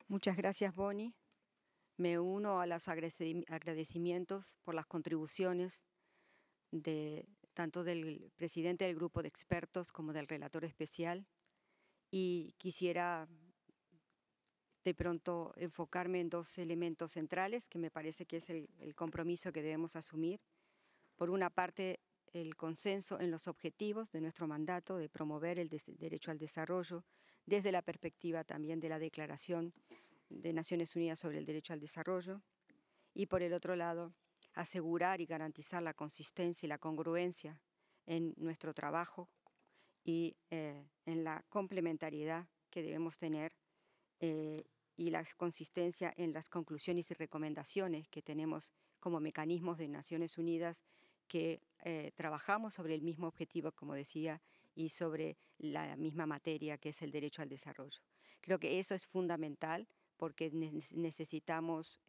Muchas gracias, Bonnie. Me uno a los agradecimientos por las contribuciones de tanto del presidente del grupo de expertos como del relator especial, y quisiera de pronto enfocarme en dos elementos centrales que me parece que es el compromiso que debemos asumir. Por una parte, el consenso en los objetivos de nuestro mandato de promover el derecho al desarrollo desde la perspectiva también de la Declaración de Naciones Unidas sobre el Derecho al Desarrollo, y por el otro lado, asegurar y garantizar la consistencia y la congruencia en nuestro trabajo y en la complementariedad que debemos tener, y la consistencia en las conclusiones y recomendaciones que tenemos como mecanismos de Naciones Unidas que trabajamos sobre el mismo objetivo, como decía, y sobre la misma materia que es el derecho al desarrollo. Creo que eso es fundamental porque necesitamos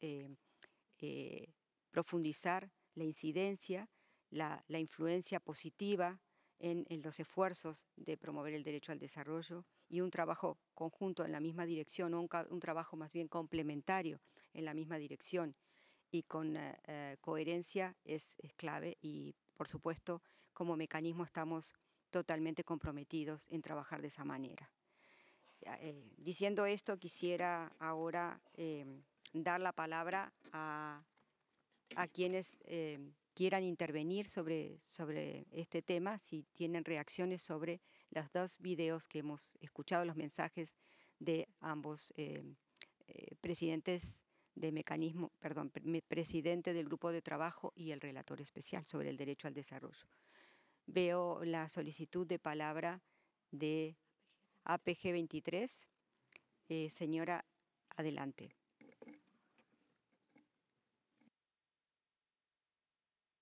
profundizar la incidencia, la influencia positiva en los esfuerzos de promover el derecho al desarrollo, y un trabajo conjunto en la misma dirección, o un trabajo más bien complementario en la misma dirección y con coherencia es clave, y por supuesto como mecanismo estamos totalmente comprometidos en trabajar de esa manera. Diciendo esto, quisiera ahora dar la palabra a quienes quieran intervenir sobre este tema, si tienen reacciones sobre los dos videos que hemos escuchado, los mensajes de ambos presidentes de mecanismo, perdón, presidente del grupo de trabajo y el relator especial sobre el derecho al desarrollo. Veo la solicitud de palabra de APG 23. Señora, adelante.